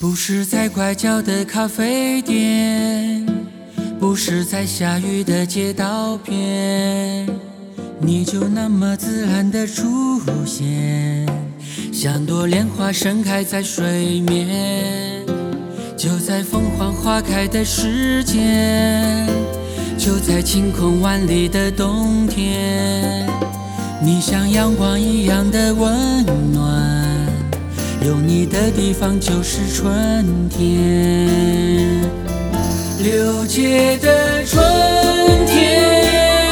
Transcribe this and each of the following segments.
不是在拐角的咖啡店，不是在下雨的街道边，你就那么自然地出现，像朵莲花盛开在水面。就在凤凰花开的时间，就在晴空万里的冬天，你像阳光一样的温暖，有你的地方就是春天。六街的春天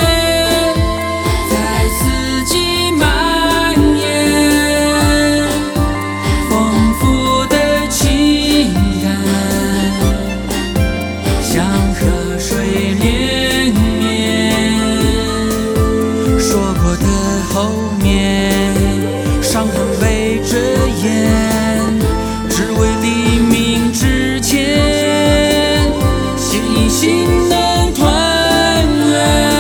在四季蔓延，丰富的情感像河水连绵，说过的后面伤痕围着眼，只为黎明之前心与心能团圆。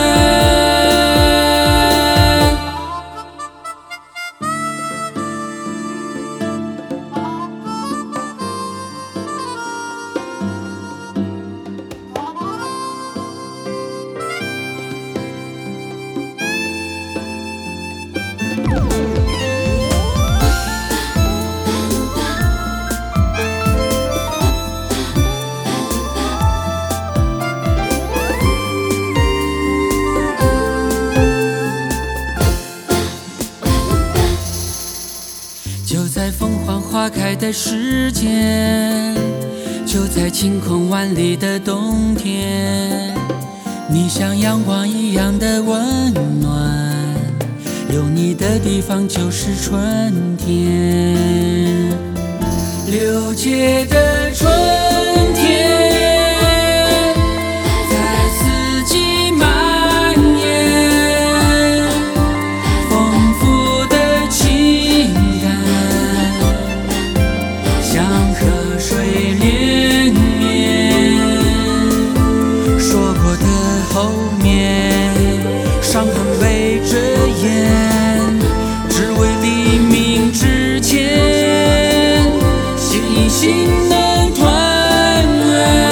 就在凤凰花开的时间，就在晴空万里的冬天，你像阳光一样的温暖，有你的地方就是春天。六街的春天在四季蔓延，丰富的情感像河水连绵，说过的后面伤痕围着眼，只为黎明之前心与心能团圆。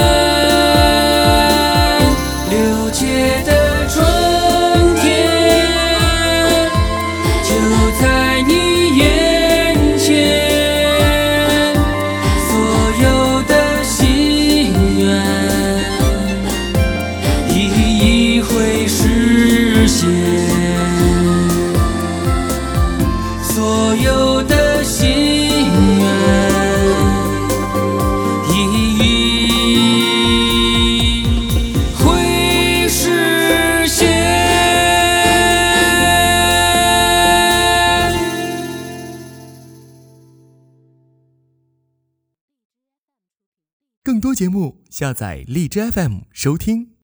六街的春天就在你眼前，所有的心愿一一会实现，所有的心愿一一会实现。 更多节目，下载荔枝 FM 收听。